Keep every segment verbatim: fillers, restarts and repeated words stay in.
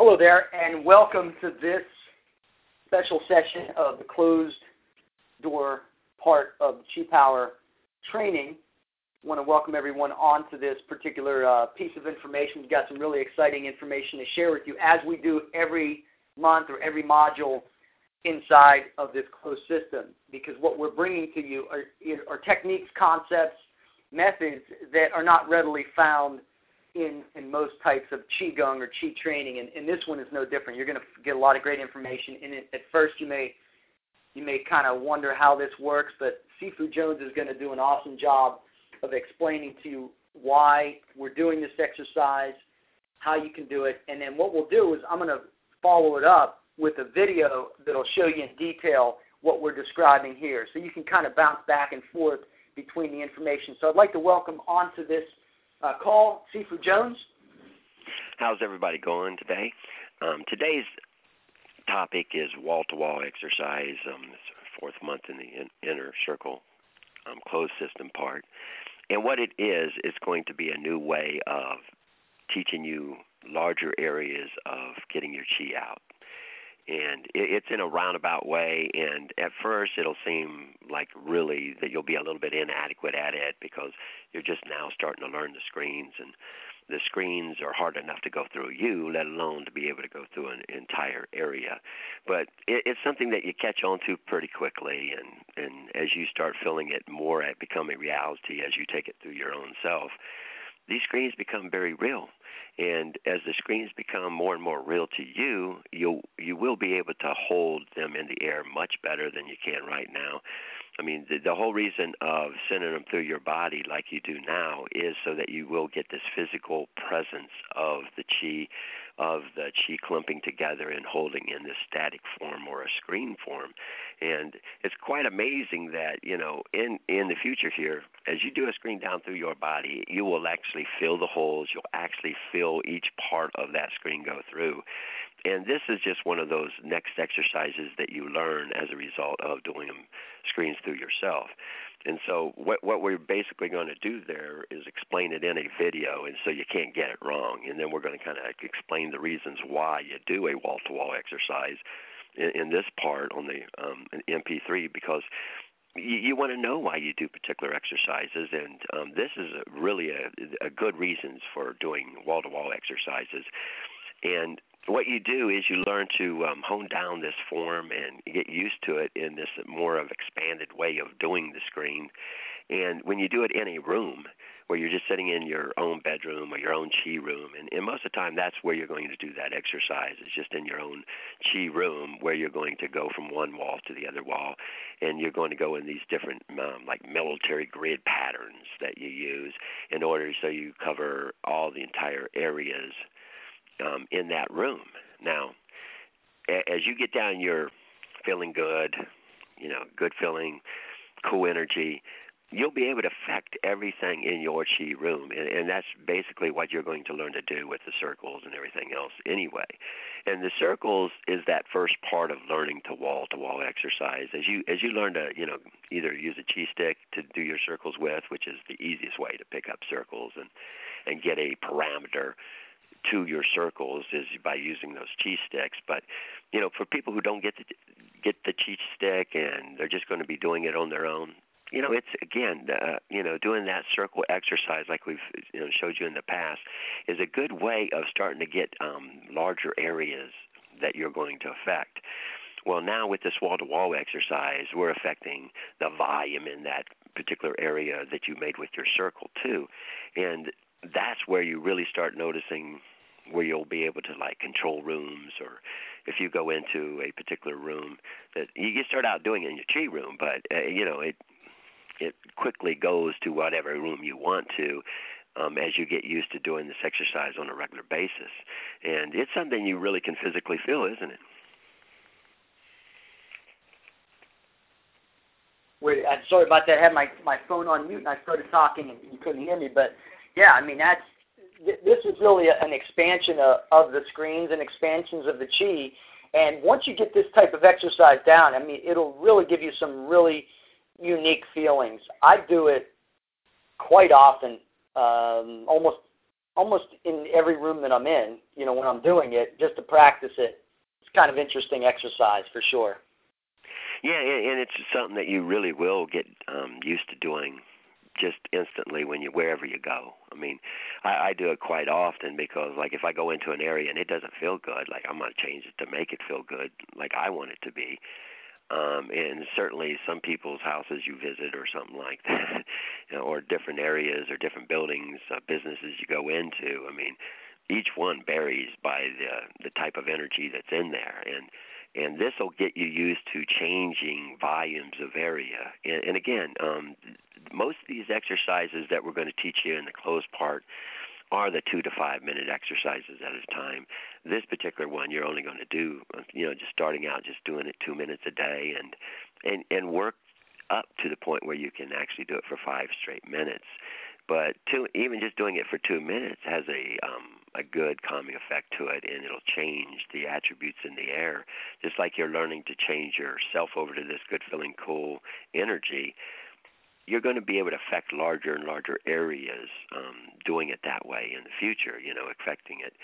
Hello there, and welcome to this special session of the closed door part of the Chi Power training. I want to welcome everyone onto this particular uh, piece of information. We've got some really exciting information to share with you, as we do every month or every module inside of this closed system, because what we're bringing to you are, are techniques, concepts, methods that are not readily found in, in most types of Qigong or Qi training, and, and this one is no different. You're going to get a lot of great information in it. At first, you may you may kind of wonder how this works, but Sifu Jones is going to do an awesome job of explaining to you why we're doing this exercise, how you can do it, and then what we'll do is I'm going to follow it up with a video that will show you in detail what we're describing here, so you can kind of bounce back and forth between the information. So I'd like to welcome onto this uh, call Sifu Jones. How's everybody going today? Um, today's topic is wall-to-wall exercise, um, fourth month in the in, inner circle um, closed system part. And what it is, it's going to be a new way of teaching you larger areas of getting your chi out. And it's in a roundabout way, and at first it'll seem like really that you'll be a little bit inadequate at it because you're just now starting to learn the screens, and the screens are hard enough to go through you, let alone to be able to go through an entire area. But it's something that you catch on to pretty quickly, and, and as you start feeling it more at becoming reality as you take it through your own self, these screens become very real. And as the screens become more and more real to you, you you will be able to hold them in the air much better than you can right now. I mean, the, the whole reason of sending them through your body like you do now is so that you will get this physical presence of the chi, of the chi clumping together and holding in this static form or a screen form. And it's quite amazing that, you know, in, in the future here, as you do a screen down through your body, you will actually feel the holes. You'll actually feel each part of that screen go through. And this is just one of those next exercises that you learn as a result of doing them screens through yourself. And so what what we're basically going to do there is explain it in a video, and so you can't get it wrong. And then we're going to kind of explain the reasons why you do a wall-to-wall exercise in, in this part on the um, M P three, because you, you want to know why you do particular exercises, and um, this is a, really a, a good reasons for doing wall-to-wall exercises. And what you do is you learn to um, hone down this form and get used to it in this more of expanded way of doing the screen. And when you do it in a room where you're just sitting in your own bedroom or your own chi room, and, and most of the time that's where you're going to do that exercise, is just in your own chi room where you're going to go from one wall to the other wall, and you're going to go in these different um, like military grid patterns that you use in order so you cover all the entire areas Um, in that room. Now, a- as you get down, you're feeling good, you know, good feeling, cool energy, you'll be able to affect everything in your chi room, and, and that's basically what you're going to learn to do with the circles and everything else anyway. And the circles is that first part of learning to wall-to-wall exercise. As you as you learn to, you know, either use a chi stick to do your circles with, which is the easiest way to pick up circles and, and get a parameter to your circles is by using those chi sticks. But, you know, for people who don't get the, get the chi stick and they're just going to be doing it on their own, you know, it's, again, uh, you know, doing that circle exercise like we've, you know, showed you in the past is a good way of starting to get um, larger areas that you're going to affect. Well, now with this wall-to-wall exercise, we're affecting the volume in that particular area that you made with your circle, too. And that's where you really start noticing where you'll be able to, like, control rooms, or if you go into a particular room that you start out doing it in your chi room, but, uh, you know, it it quickly goes to whatever room you want to um, as you get used to doing this exercise on a regular basis. And it's something you really can physically feel, isn't it? Wait, I'm sorry about that. I had my, my phone on mute, and I started talking, and you couldn't hear me. But, yeah, I mean, that's this is really an expansion of, of the screens and expansions of the chi. And once you get this type of exercise down, I mean, it'll really give you some really unique feelings. I do it quite often, um, almost almost in every room that I'm in, you know, when I'm doing it, just to practice it. It's kind of interesting exercise for sure. Yeah, and it's something that you really will get um, used to doing just instantly when you wherever you go. I mean, I, I do it quite often because, like, if I go into an area and it doesn't feel good, like, I'm going to change it to make it feel good like I want it to be. Um, and certainly some people's houses you visit or something like that, you know, or different areas or different buildings, uh, businesses you go into, I mean, each one varies by the the type of energy that's in there. And and this will get you used to changing volumes of area. And, and again, um, most of these exercises that we're going to teach you in the closed part are the two to five minute exercises at a time. This particular one, you're only going to do, you know, just starting out, just doing it two minutes a day, and and and work up to the point where you can actually do it for five straight minutes. But two, even just doing it for two minutes has a um, a good calming effect to it, and it'll change the attributes in the air, just like you're learning to change yourself over to this good feeling, cool energy. You're going to be able to affect larger and larger areas um, doing it that way in the future, you know, affecting it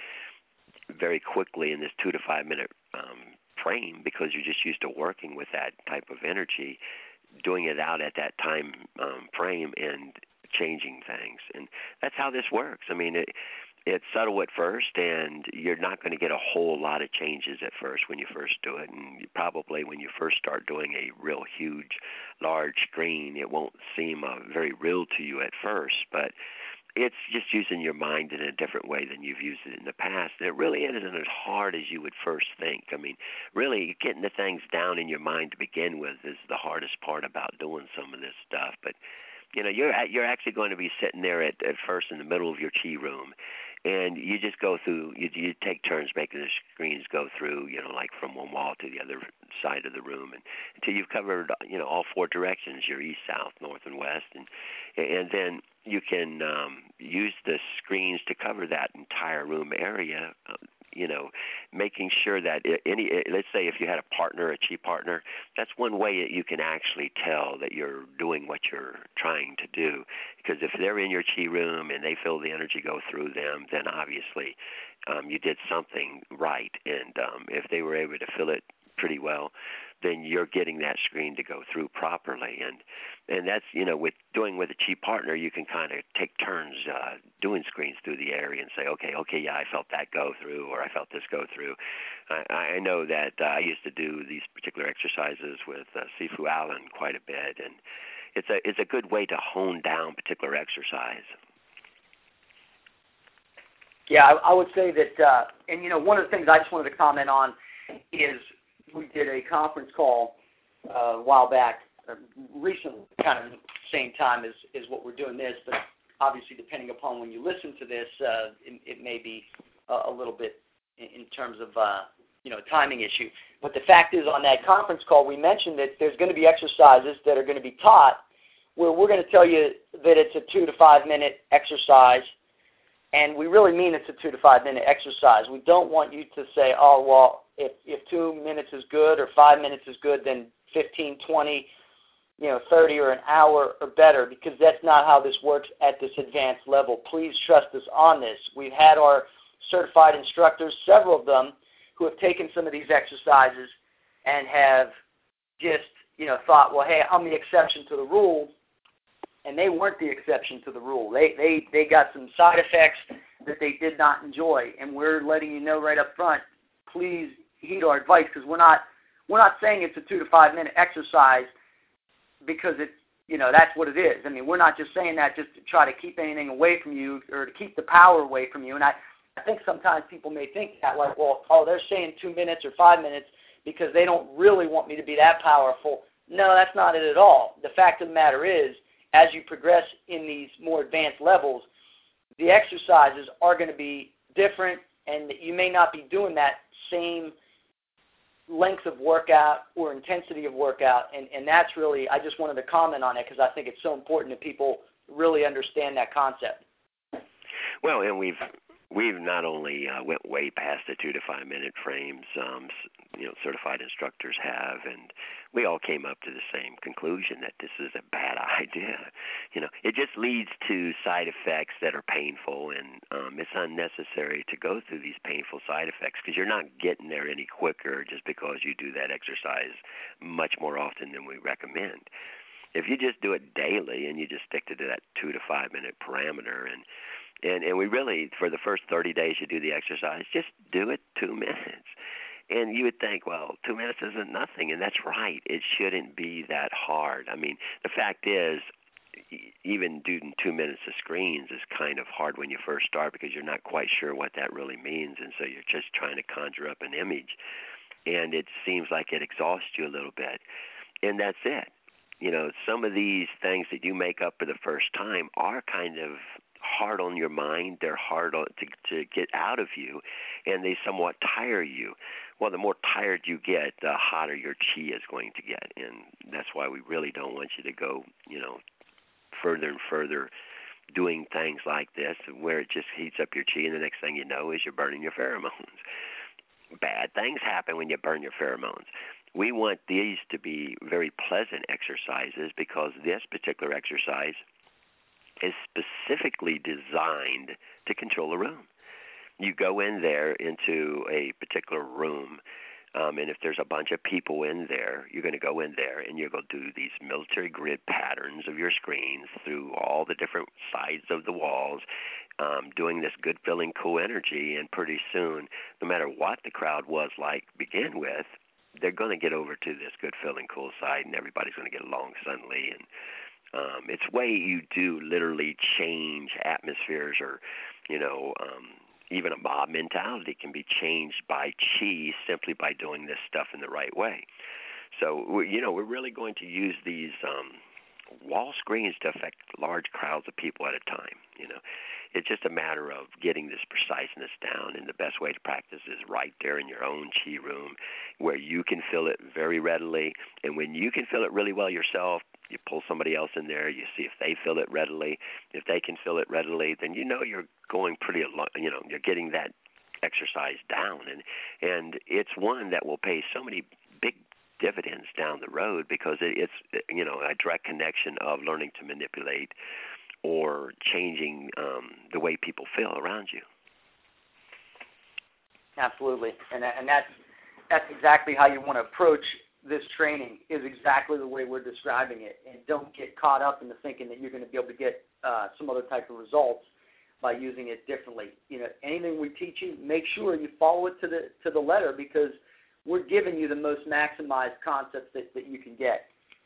very quickly in this two to five minute um, frame because you're just used to working with that type of energy, doing it out at that time um, frame and changing things. And that's how this works. I mean, it, it's subtle at first, and you're not going to get a whole lot of changes at first when you first do it. And you probably when you first start doing a real huge, large screen, it won't seem uh, very real to you at first. But it's just using your mind in a different way than you've used it in the past. And it really isn't as hard as you would first think. I mean, really getting the things down in your mind to begin with is the hardest part about doing some of this stuff. But you know, you're you're actually going to be sitting there at, at first in the middle of your chi room, and you just go through. You, you take turns making the screens go through. You know, like from one wall to the other side of the room, and until you've covered, you know, all four directions: your east, south, north, and west, and and then you can um, use the screens to cover that entire room area. Um, you know, making sure that any, let's say if you had a partner, a chi partner, that's one way that you can actually tell that you're doing what you're trying to do. Because if they're in your chi room and they feel the energy go through them, then obviously um, you did something right. And um, if they were able to feel it pretty well, then you're getting that screen to go through properly. And and that's, you know, with doing with a chi partner, you can kind of take turns uh, doing screens through the area and say, okay, okay, yeah, I felt that go through, or I felt this go through. I, I know that uh, I used to do these particular exercises with uh, Sifu Allen quite a bit, and it's a it's a good way to hone down particular exercise. Yeah, I, I would say that, uh, and you know, one of the things I just wanted to comment on is we did a conference call uh, a while back, uh, recently, kind of the same time as, as what we're doing this, but obviously depending upon when you listen to this, uh, it, it may be uh, a little bit in, in terms of, uh, you know, timing issue. But the fact is, on that conference call, we mentioned that there's going to be exercises that are going to be taught where we're going to tell you that it's a two to five minute exercise. And we really mean it's a two to five minute exercise. We don't want you to say, oh, well, if, if two minutes is good or five minutes is good, then fifteen, twenty, you know, thirty or an hour or better, because that's not how this works at this advanced level. Please trust us on this. We've had our certified instructors, several of them, who have taken some of these exercises and have just, you know, thought, well, hey, I'm the exception to the rule. And they weren't the exception to the rule. They they they got some side effects that they did not enjoy, and we're letting you know right up front. Please heed our advice, because we're not we're not saying it's a two to five minute exercise because it's, you know, that's what it is. I mean, we're not just saying that just to try to keep anything away from you or to keep the power away from you. And I, I think sometimes people may think that, like, well, oh, they're saying two minutes or five minutes because they don't really want me to be that powerful. No, that's not it at all. The fact of the matter is, as you progress in these more advanced levels, the exercises are going to be different, and you may not be doing that same length of workout or intensity of workout, and, and that's really, I just wanted to comment on it because I think it's so important that people really understand that concept. Well, and we've We've not only uh, went way past the two to five minute frames, um, you know, certified instructors have, and we all came up to the same conclusion that this is a bad idea. You know, it just leads to side effects that are painful, and um, it's unnecessary to go through these painful side effects because you're not getting there any quicker just because you do that exercise much more often than we recommend. If you just do it daily and you just stick to that two to five minute parameter, and And and we really, for the first thirty days you do the exercise, just do it two minutes. And you would think, well, two minutes isn't nothing, and that's right. It shouldn't be that hard. I mean, the fact is, even doing two minutes of screens is kind of hard when you first start because you're not quite sure what that really means, and so you're just trying to conjure up an image, and it seems like it exhausts you a little bit, and that's it. You know, some of these things that you make up for the first time are kind of hard on your mind. They're hard on, to, to get out of you, and they somewhat tire you. Well, the more tired you get, the hotter your chi is going to get, and that's why we really don't want you to go, you know, further and further doing things like this where it just heats up your chi, and the next thing you know is you're burning your pheromones. Bad things happen when you burn your pheromones. We want these to be very pleasant exercises because this particular exercise is specifically designed to control a room. You go in there into a particular room, um, and if there's a bunch of people in there, you're going to go in there and you're going to do these military grid patterns of your screens through all the different sides of the walls, um, doing this good feeling cool energy, and pretty soon, no matter what the crowd was like to begin with, they're going to get over to this good feeling cool side, and everybody's going to get along suddenly. And um, it's way you do literally change atmospheres, or, you know, um, even a mob mentality can be changed by chi simply by doing this stuff in the right way. So, we're, you know, we're really going to use these um, wall screens to affect large crowds of people at a time, you know. It's just a matter of getting this preciseness down, and the best way to practice is right there in your own chi room where you can feel it very readily. And when you can feel it really well yourself, you pull somebody else in there, you see if they feel it readily. If they can feel it readily, then you know you're going pretty, you know, you're getting that exercise down. And, and it's one that will pay so many big dividends down the road because it, it's, you know, a direct connection of learning to manipulate or changing um, the way people feel around you. Absolutely, and and that's that's exactly how you want to approach this training. Is exactly the way we're describing it, and don't get caught up in the thinking that you're going to be able to get uh, some other type of results by using it differently. You know, anything we teach you, make sure you follow it to the to the letter because we're giving you the most maximized concepts that, that you can get.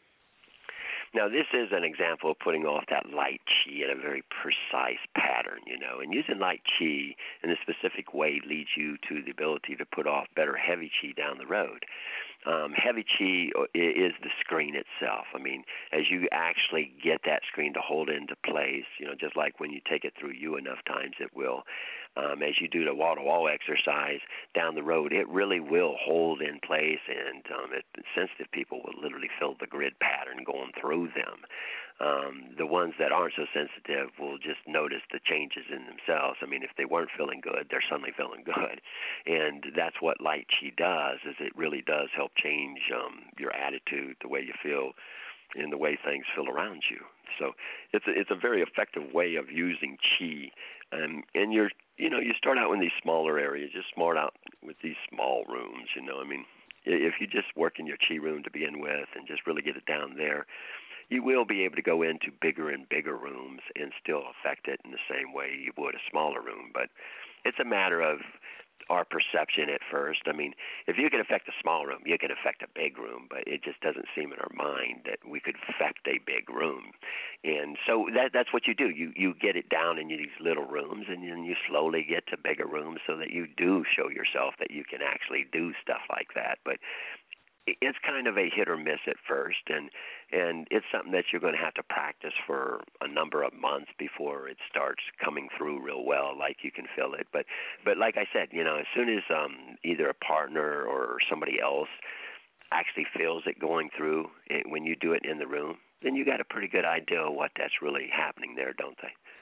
Now, this is an example of putting off that light chi in a very precise pattern, you know, and using light chi in a specific way leads you to the ability to put off better heavy chi down the road. Um, heavy chi is the screen itself. I mean, as you actually get that screen to hold into place, you know, just like when you take it through you enough times, it will. Um, as you do the wall-to-wall exercise down the road, it really will hold in place, and um, it, sensitive people will literally feel the grid pattern going through them. Um, the ones that aren't so sensitive will just notice the changes in themselves. I mean, if they weren't feeling good, they're suddenly feeling good. And that's what light chi does, is it really does help change um, your attitude, the way you feel, and the way things feel around you. So it's a, it's a very effective way of using chi. Um, and you're, you know, you start out in these smaller areas, just start out with these small rooms, you know. I mean, if you just work in your chi room to begin with and just really get it down there, you will be able to go into bigger and bigger rooms and still affect it in the same way you would a smaller room. But it's a matter of our perception at first. I mean, if you can affect a small room, you can affect a big room, but it just doesn't seem in our mind that we could affect a big room. And so that that's what you do. You you get it down in these little rooms, and then you slowly get to bigger rooms so that you do show yourself that you can actually do stuff like that. But it's kind of a hit or miss at first, and and it's something that you're going to have to practice for a number of months before it starts coming through real well, like you can feel it. But but like I said, you know, as soon as um, either a partner or somebody else actually feels it going through it, when you do it in the room, then you got a pretty good idea of what that's really happening there, don't they?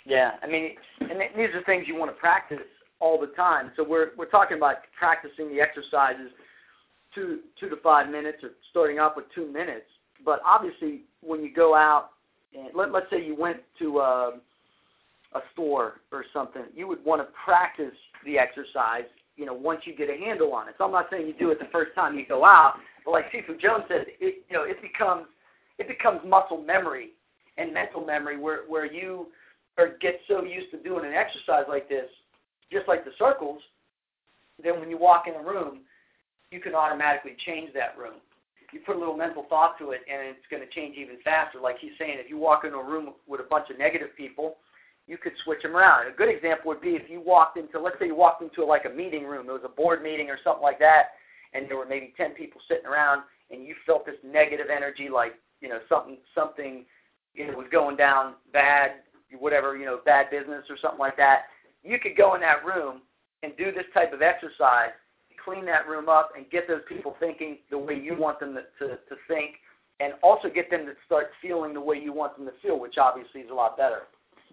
Yeah, I mean, and these are things you want to practice all the time. So we're we're talking about practicing the exercises two two to five minutes, or starting off with two minutes. But obviously, when you go out, and let, let's say you went to a, a store or something, you would want to practice the exercise, you know, once you get a handle on it. So I'm not saying you do it the first time you go out, but like Sifu Jones said, it, you know, it becomes it becomes muscle memory and mental memory where, where you or get so used to doing an exercise like this, just like the circles, then when you walk in a room, you can automatically change that room. You put a little mental thought to it, and it's going to change even faster. Like he's saying, if you walk into a room with a bunch of negative people, you could switch them around. A good example would be if you walked into, let's say you walked into like a meeting room, it was a board meeting or something like that, and there were maybe ten people sitting around, and you felt this negative energy, like, you know, something, something, you know, was going down bad, whatever, you know, bad business or something like that. You could go in that room and do this type of exercise, clean that room up, and get those people thinking the way you want them to, to, to think, and also get them to start feeling the way you want them to feel, which obviously is a lot better.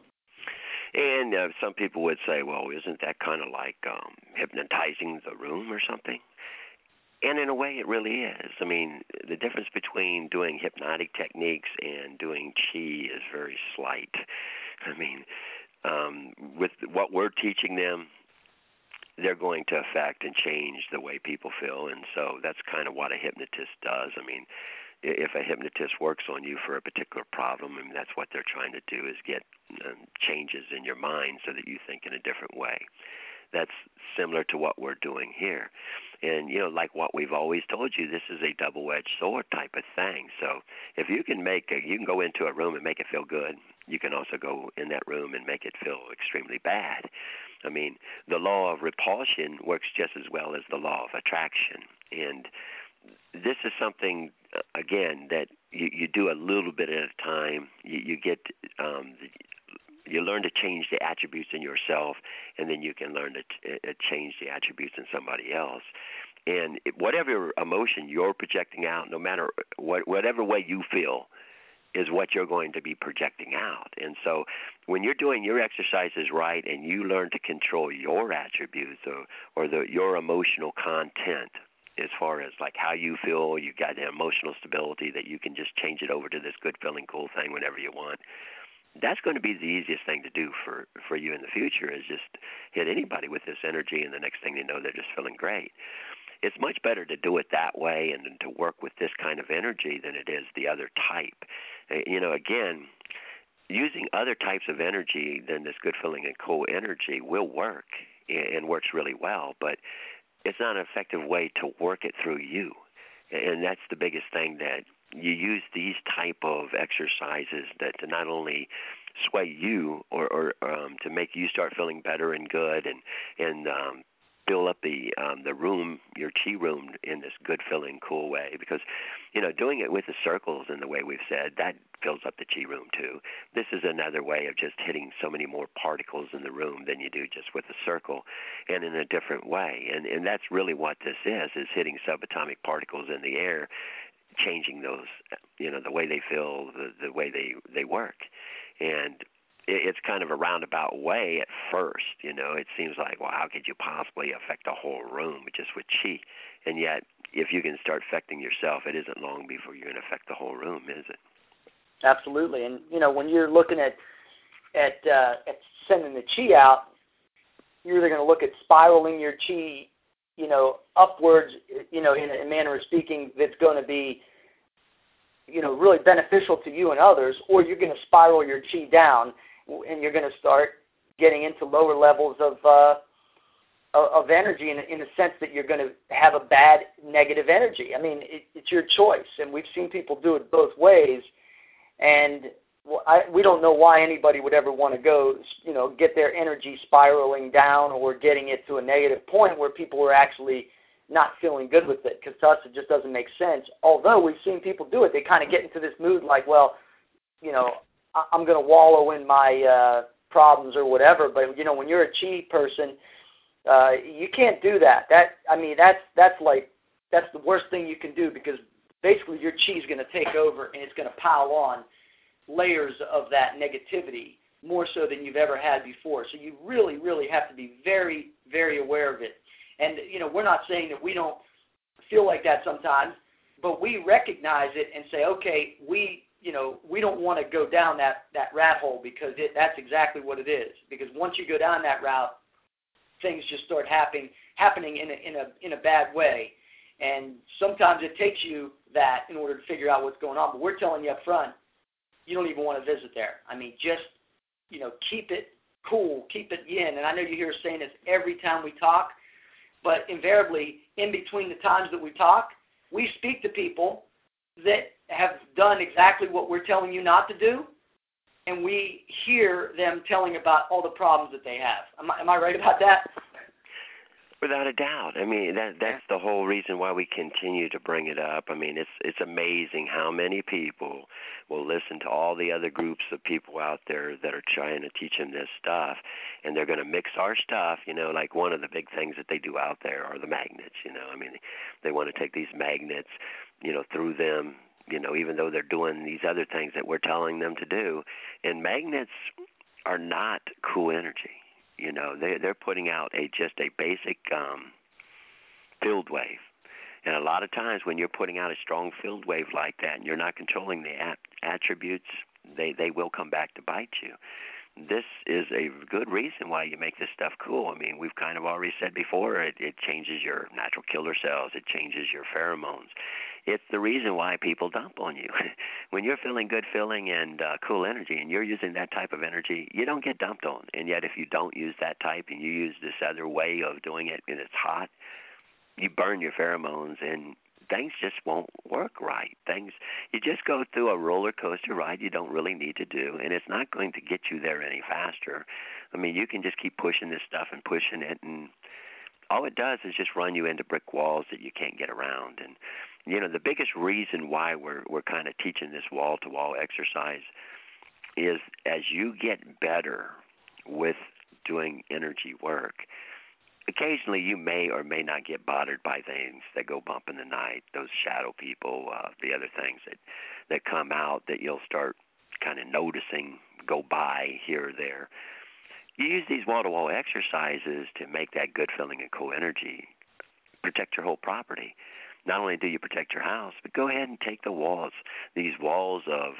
And uh, some people would say, well, isn't that kind of like um, hypnotizing the room or something? And in a way, it really is. I mean, the difference between doing hypnotic techniques and doing chi is very slight. I mean, um, with what we're teaching them, they're going to affect and change the way people feel, and so that's kind of what a hypnotist does. I mean, if a hypnotist works on you for a particular problem, I mean, that's what they're trying to do, is get um, changes in your mind so that you think in a different way. That's similar to what we're doing here. And, you know, like what we've always told you, this is a double-edged sword type of thing. So if you can make a, you can go into a room and make it feel good, you can also go in that room and make it feel extremely bad. I mean, the law of repulsion works just as well as the law of attraction. And this is something, again, that you, you do a little bit at a time. You, you get, um, you learn to change the attributes in yourself, and then you can learn to t- change the attributes in somebody else. And it, whatever emotion you're projecting out, no matter what, whatever way you feel, is what you're going to be projecting out. And so when you're doing your exercises right and you learn to control your attributes or, or the, your emotional content, as far as like how you feel, you got the emotional stability that you can just change it over to this good feeling, cool thing whenever you want. That's going to be the easiest thing to do for, for you in the future, is just hit anybody with this energy, and the next thing they know, they're just feeling great. It's much better to do it that way and to work with this kind of energy than it is the other type. You know, again, using other types of energy than this good feeling and cool energy will work and works really well, but it's not an effective way to work it through you. And that's the biggest thing, that you use these type of exercises that to not only sway you or, or um, to make you start feeling better and good and, and um, fill up the um, the room, your chi room, in this good feeling, cool way. Because, you know, doing it with the circles in the way we've said, that fills up the chi room too. This is another way of just hitting so many more particles in the room than you do just with a circle, and in a different way. And and that's really what this is, is hitting subatomic particles in the air, changing those, you know, the way they feel, the, the way they, they work. And it's kind of a roundabout way at first, you know. It seems like, well, how could you possibly affect a whole room just with chi? And yet, if you can start affecting yourself, it isn't long before you're going to affect the whole room, is it? Absolutely. And, you know, when you're looking at at, uh, at sending the chi out, you're either going to look at spiraling your chi, you know, upwards, you know, in a manner of speaking that's going to be, you know, really beneficial to you and others, or you're going to spiral your chi down, and you're going to start getting into lower levels of uh, of energy in, in the sense that you're going to have a bad negative energy. I mean, it, it's your choice, and we've seen people do it both ways, and I, we don't know why anybody would ever want to go, you know, get their energy spiraling down or getting it to a negative point where people are actually not feeling good with it, because to us it just doesn't make sense. Although we've seen people do it, they kind of get into this mood like, well, you know, I'm going to wallow in my uh, problems or whatever. But, you know, when you're a chi person, uh, you can't do that. That I mean, that's that's like that's the worst thing you can do, because basically your chi is going to take over and it's going to pile on layers of that negativity. more so than you've ever had before. So you really, really have to be very, very aware of it. And, you know, we're not saying that we don't feel like that sometimes, but we recognize it and say, okay, we, you know, we don't want to go down that, that rat hole because it, that's exactly what it is. Because once you go down that route, things just start happening happening in a, in a, in a bad way. And sometimes it takes you that in order to figure out what's going on. But we're telling you up front, you don't even want to visit there. I mean, just, you know, keep it cool, keep it yin. And I know you hear us saying this every time we talk, but invariably, in between the times that we talk, we speak to people that have done exactly what we're telling you not to do, and we hear them telling about all the problems that they have. Am I, am I right about that? Without a doubt. I mean, that that's the whole reason why we continue to bring it up. I mean, it's it's amazing how many people will listen to all the other groups of people out there that are trying to teach them this stuff, and they're going to mix our stuff. You know, like one of the big things that they do out there are the magnets. You know, I mean, they want to take these magnets, you know, through them, you know, even though they're doing these other things that we're telling them to do. And magnets are not cool energy. You know, they they're putting out a just a basic um, field wave, and a lot of times when you're putting out a strong field wave like that, and you're not controlling the ap- attributes, they they will come back to bite you. This is a good reason why you make this stuff cool. I mean, we've kind of already said before, it, it changes your natural killer cells, it changes your pheromones. It's the reason why people dump on you. When you're feeling good feeling and uh, cool energy and you're using that type of energy, you don't get dumped on. And yet if you don't use that type and you use this other way of doing it and it's hot, you burn your pheromones and things just won't work right. Things, you just go through a roller coaster ride you don't really need to do, and it's not going to get you there any faster. I mean, you can just keep pushing this stuff and pushing it, and all it does is just run you into brick walls that you can't get around. And you know, the biggest reason why we're we're kind of teaching this wall-to-wall exercise is as you get better with doing energy work, occasionally you may or may not get bothered by things that go bump in the night, those shadow people, uh, the other things that, that come out that you'll start kind of noticing go by here or there. You use these wall-to-wall exercises to make that good feeling and cool energy, protect your whole property. Not only do you protect your house, but go ahead and take the walls, these walls of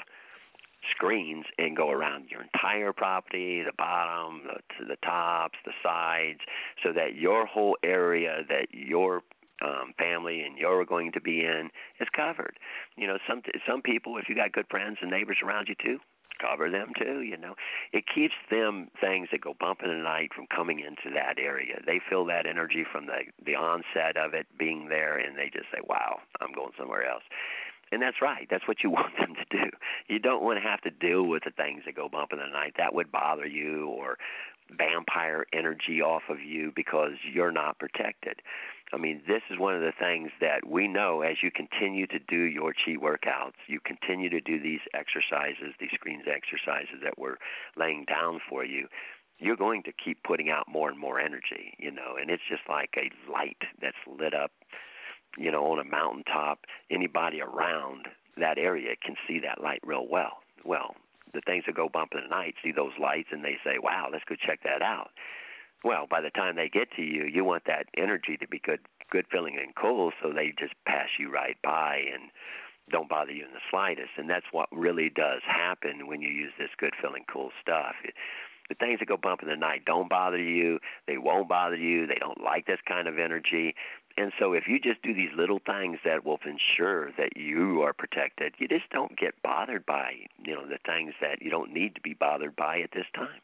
screens, and go around your entire property, the bottom, the, the tops, the sides, so that your whole area that your um, family and you're going to be in is covered. You know, some some people, if you got good friends and neighbors around you too, cover them too, you know. It keeps them things that go bump in the night from coming into that area. They feel that energy from the, the onset of it being there, and they just say, wow, I'm going somewhere else. And that's right. That's what you want them to do. You don't want to have to deal with the things that go bump in the night. That would bother you, or vampire energy off of you because you're not protected. I mean, this is one of the things that we know as you continue to do your chi workouts, you continue to do these exercises, these screens exercises that we're laying down for you, you're going to keep putting out more and more energy, you know, and it's just like a light that's lit up, you know, on a mountaintop. Anybody around that area can see that light real well. Well, the things that go bump in the night see those lights and they say, wow, let's go check that out. Well, by the time they get to you, you want that energy to be good, good feeling and cool, so they just pass you right by and don't bother you in the slightest. And that's what really does happen when you use this good feeling cool stuff. It, the things that go bump in the night don't bother you. They won't bother you. They don't like this kind of energy. And so if you just do these little things that will ensure that you are protected, you just don't get bothered by, you know, the things that you don't need to be bothered by at this time.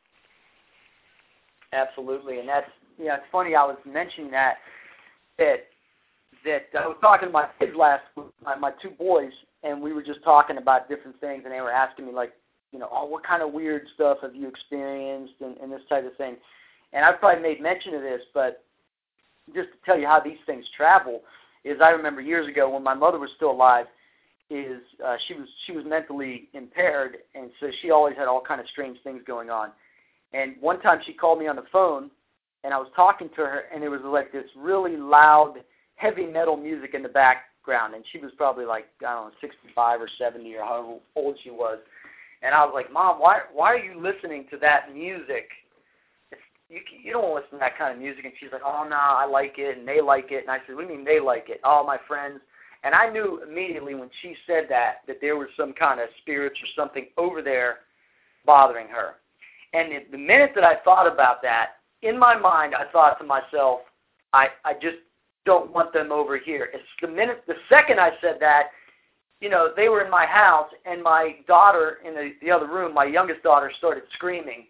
Absolutely, and that's, you know, it's funny, I was mentioning that, that, that I was talking to my kids last week, my, my two boys, and we were just talking about different things, and they were asking me, like, you know, oh, what kind of weird stuff have you experienced, and, and this type of thing. And I've probably made mention of this, but just to tell you how these things travel, is I remember years ago when my mother was still alive, is uh, she was she was mentally impaired, and so she always had all kind of strange things going on. And one time she called me on the phone, and I was talking to her, and there was like this really loud, heavy metal music in the background, and she was probably like, I don't know, sixty-five or seventy or however old she was. And I was like, Mom, why why are you listening to that music? It's, you you don't want to listen to that kind of music. And she's like, oh, no, I like it, and they like it. And I said, what do you mean they like it? All my friends. And I knew immediately when she said that, that there was some kind of spirits or something over there bothering her. And the minute that I thought about that, in my mind, I thought to myself, I, I just don't want them over here. It's the minute, the second I said that, you know, they were in my house, and my daughter in the, the other room, my youngest daughter, started screaming.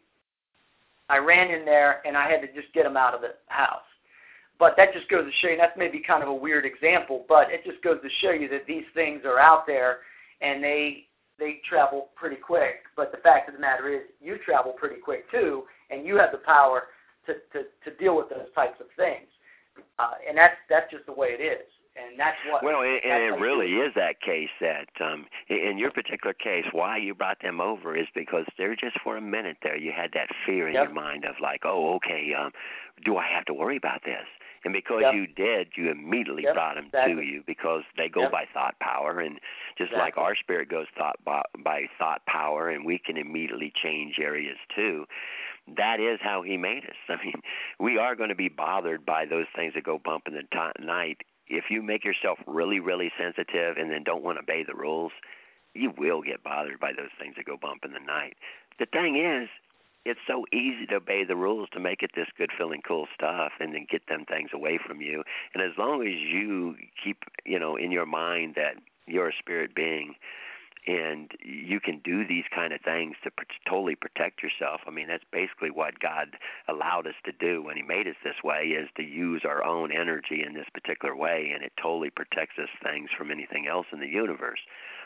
I ran in there, and I had to just get them out of the house. But that just goes to show you, that's maybe kind of a weird example, but it just goes to show you that these things are out there, and they they travel pretty quick. But the fact of the matter is, you travel pretty quick too, and you have the power to, to, to deal with those types of things. Uh, and that's that's just the way it is. And that's what. Well, and, and it really is that case that, um, in your particular case, why you brought them over is because they're just for a minute there. You had that fear in Yep. your mind of like, oh, okay, um, do I have to worry about this? And because Yep. you did, you immediately Yep, brought them exactly. to you because they go Yep. by thought power, and just Exactly. like our spirit goes thought by, by thought power, and we can immediately change areas too. That is how he made us. I mean, we are going to be bothered by those things that go bump in the t- night. If you make yourself really, really sensitive and then don't want to obey the rules, you will get bothered by those things that go bump in the night. The thing is, it's so easy to obey the rules to make it this good feeling cool stuff and then get them things away from you. And as long as you keep, you know, in your mind that you're a spirit being and you can do these kind of things to pr- totally protect yourself. I mean, that's basically what God allowed us to do when he made us this way, is to use our own energy in this particular way, and it totally protects us things from anything else in the universe.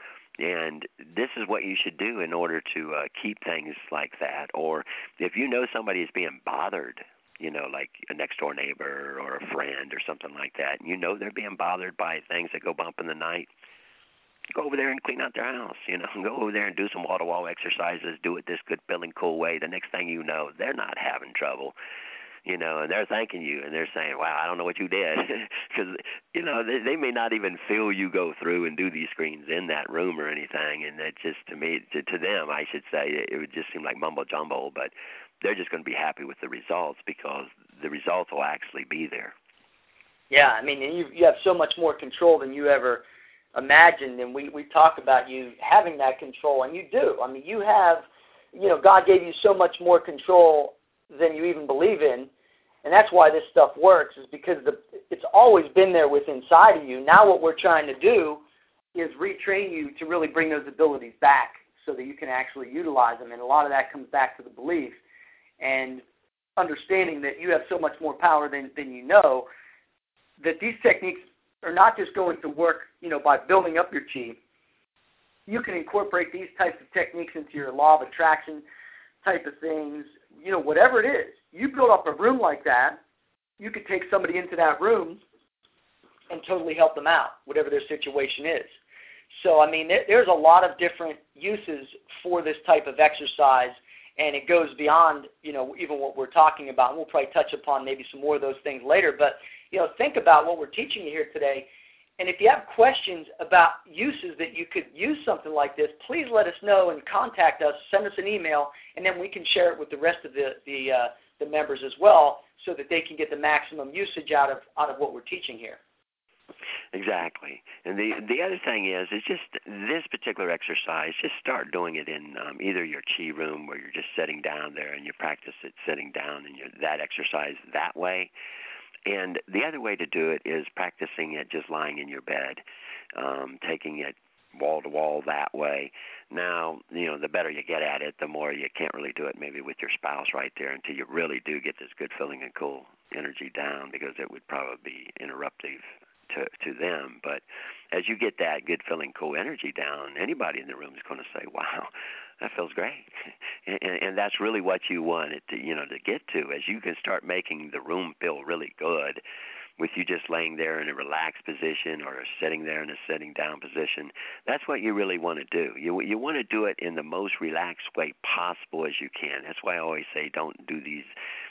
And this is what you should do in order to uh, keep things like that. Or if you know somebody is being bothered, you know, like a next-door neighbor or a friend or something like that, and you know they're being bothered by things that go bump in the night, go over there and clean out their house, you know, go over there and do some wall-to-wall exercises, do it this good feeling cool way. The next thing you know, they're not having trouble, you know, and they're thanking you, and they're saying, wow, I don't know what you did. Because, you know, they, they may not even feel you go through and do these screens in that room or anything, and that just, to me, to, to them, I should say, it, it would just seem like mumbo-jumbo, but they're just going to be happy with the results because the results will actually be there. Yeah, I mean, you you have so much more control than you ever imagined, and we, we talk about you having that control, and you do. I mean, you have, you know, God gave you so much more control than you even believe in, and that's why this stuff works, is because the it's always been there within inside of you. Now what we're trying to do is retrain you to really bring those abilities back so that you can actually utilize them, and a lot of that comes back to the belief and understanding that you have so much more power than, than you know, that these techniques are not just going to work, you know, by building up your chi. You can incorporate these types of techniques into your law of attraction type of things, you know, whatever it is. You build up a room like that, you could take somebody into that room and totally help them out, whatever their situation is. So, I mean, there, there's a lot of different uses for this type of exercise, and it goes beyond, you know, even what we're talking about. And we'll probably touch upon maybe some more of those things later, but you know, think about what we're teaching you here today. And if you have questions about uses that you could use something like this, please let us know and contact us. Send us an email, and then we can share it with the rest of the the, uh, the members as well, so that they can get the maximum usage out of out of what we're teaching here. Exactly. And the the other thing is, is just this particular exercise, just start doing it in um, either your chi room where you're just sitting down there and you practice it sitting down and you're, that exercise that way. And the other way to do it is practicing it just lying in your bed, um, taking it wall to wall that way. Now, you know, the better you get at it, the more you can't really do it maybe with your spouse right there until you really do get this good feeling and cool energy down, because it would probably be interruptive to to them. But as you get that good feeling cool energy down, anybody in the room is going to say, wow, that feels great. And, and that's really what you want it to, you know, to get to, as you can start making the room feel really good with you just laying there in a relaxed position or sitting there in a sitting down position. That's what you really want to do. You you want to do it in the most relaxed way possible as you can. That's why I always say don't do these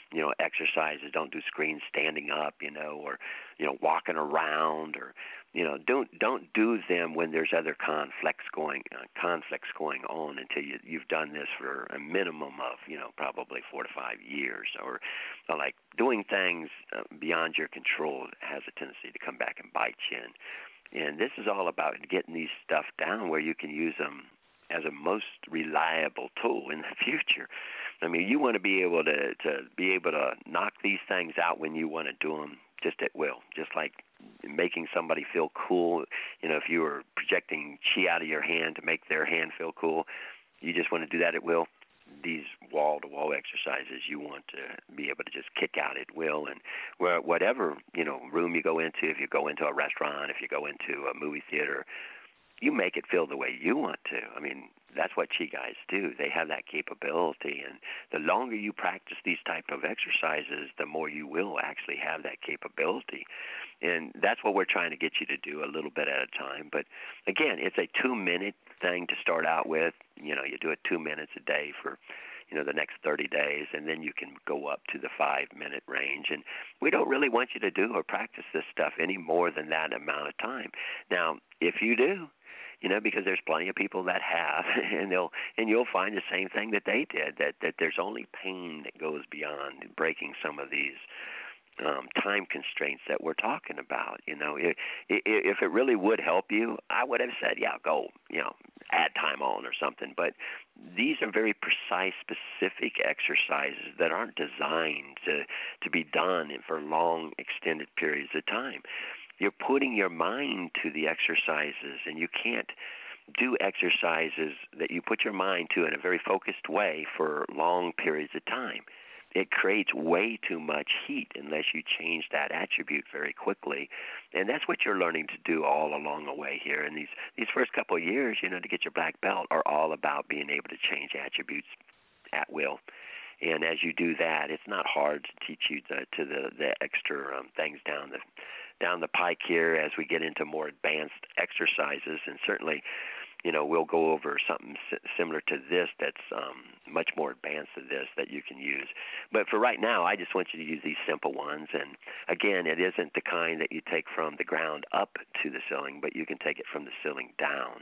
you know, exercises. Don't do screens standing up, you know, or, you know, walking around, or, you know, don't don't do them when there's other conflicts going uh, conflicts going on until you, you've done this for a minimum of, you know, probably four to five years. Or, or like doing things uh, beyond your control has a tendency to come back and bite you. And, and this is all about getting these stuff down where you can use them as a most reliable tool in the future. I mean, you want to be able to, to be able to knock these things out when you want to do them just at will, just like making somebody feel cool. You know, if you were projecting chi out of your hand to make their hand feel cool, you just want to do that at will. These wall-to-wall exercises, you want to be able to just kick out at will, and where whatever, you know, room you go into, if you go into a restaurant, if you go into a movie theater, you make it feel the way you want to. I mean, that's what Chi guys do. They have that capability, and the longer you practice these type of exercises, the more you will actually have that capability. And that's what we're trying to get you to do a little bit at a time. But again, it's a two-minute thing to start out with. You know, you do it two minutes a day for, you know, the next thirty days, and then you can go up to the five-minute range. And we don't really want you to do or practice this stuff any more than that amount of time. Now, if you do, you know, because there's plenty of people that have, and they'll and you'll find the same thing that they did, that, that there's only pain that goes beyond breaking some of these um, time constraints that we're talking about. You know, if, if it really would help you, I would have said, yeah, go, you know, add time on or something. But these are very precise, specific exercises that aren't designed to, to be done for long, extended periods of time. You're putting your mind to the exercises, and you can't do exercises that you put your mind to in a very focused way for long periods of time. It creates way too much heat unless you change that attribute very quickly. And that's what you're learning to do all along the way here. And these, these first couple of years, you know, to get your black belt are all about being able to change attributes at will. And as you do that, it's not hard to teach you the, to the, the extra um, things down the down the pike here as we get into more advanced exercises. And certainly, you know, we'll go over something similar to this that's um, much more advanced than this that you can use. But for right now, I just want you to use these simple ones. And again, it isn't the kind that you take from the ground up to the ceiling, but you can take it from the ceiling down.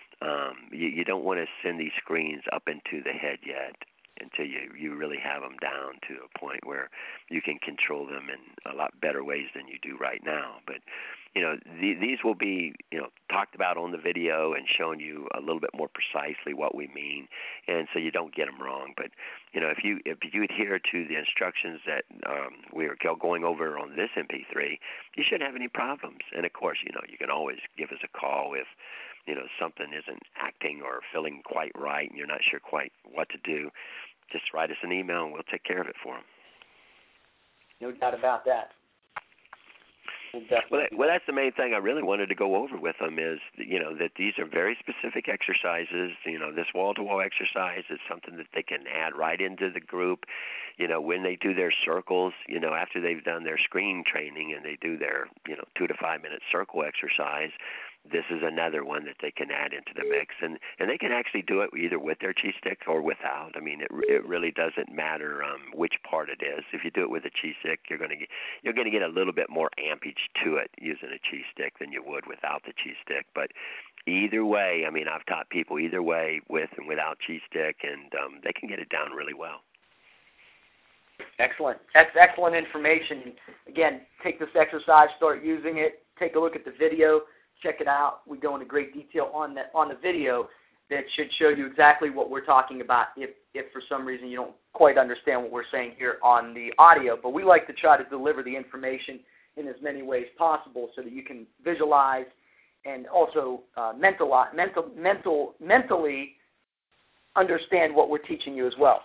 Um, you, you don't want to send these screens up into the head yet until you, you really have them down to a point where you can control them in a lot better ways than you do right now. But, you know, the, these will be, you know, talked about on the video and showing you a little bit more precisely what we mean, and so you don't get them wrong. But, you know, if you if you adhere to the instructions that um, we're going over on this M P three, you shouldn't have any problems. And, of course, you know, you can always give us a call if, you know, something isn't acting or feeling quite right and you're not sure quite what to do. Just write us an email and we'll take care of it for them. No doubt about that. We'll, well, that, well, that's the main thing I really wanted to go over with them is, you know, that these are very specific exercises. You know, this wall-to-wall exercise is something that they can add right into the group. You know, when they do their circles, you know, after they've done their screen training and they do their, you know, two to five minute circle exercise, this is another one that they can add into the mix, and, and they can actually do it either with their chi stick or without. I mean, it it really doesn't matter um, which part it is. If you do it with a chi stick, you're going to get you're going to get a little bit more ampage to it using a chi stick than you would without the chi stick. But either way, I mean, I've taught people either way with and without chi stick, and um, they can get it down really well. Excellent. That's excellent information. Again, take this exercise, start using it, take a look at the video. Check it out. We go into great detail on the, on the video that should show you exactly what we're talking about if, if for some reason you don't quite understand what we're saying here on the audio. But we like to try to deliver the information in as many ways possible so that you can visualize and also uh, mental, mental, mental, mentally understand what we're teaching you as well.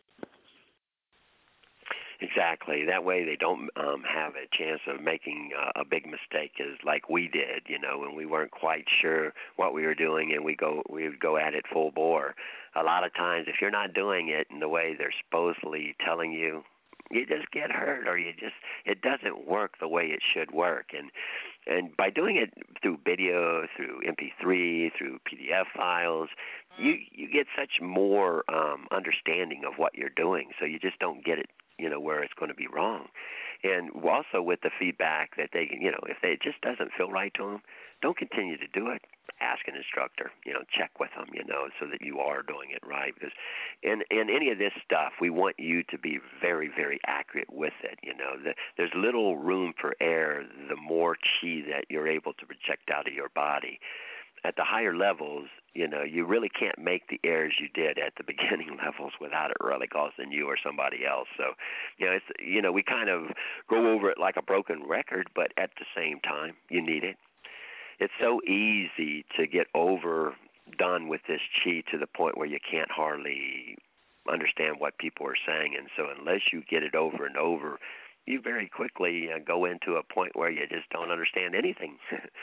Exactly. That way they don't um, have a chance of making uh, a big mistake as like we did, you know, when we weren't quite sure what we were doing and we go we would go at it full bore. A lot of times if you're not doing it in the way they're supposedly telling you, you just get hurt or you just it doesn't work the way it should work. And and by doing it through video, through M P three, through P D F files, you you get such more um, understanding of what you're doing. So you just don't get it you know, where it's going to be wrong. And also with the feedback that they, you know, if they, it just doesn't feel right to them, don't continue to do it. Ask an instructor, you know, check with them, you know, so that you are doing it right. Because in, in any of this stuff, we want you to be very, very accurate with it, you know. The, there's little room for error the more chi that you're able to project out of your body. At the higher levels, you know, you really can't make the errors you did at the beginning levels without it really costing you or somebody else. So, you know, it's, you know, we kind of go over it like a broken record, but at the same time, you need it. It's so easy to get overdone with this chi to the point where you can't hardly understand what people are saying. And so unless you get it over and over, you very quickly uh, go into a point where you just don't understand anything.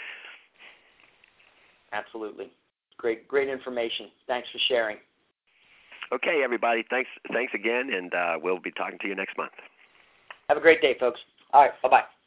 Absolutely. Great, great information. Thanks for sharing. Okay, everybody. Thanks, thanks again, and uh, we'll be talking to you next month. Have a great day, folks. All right. Bye-bye.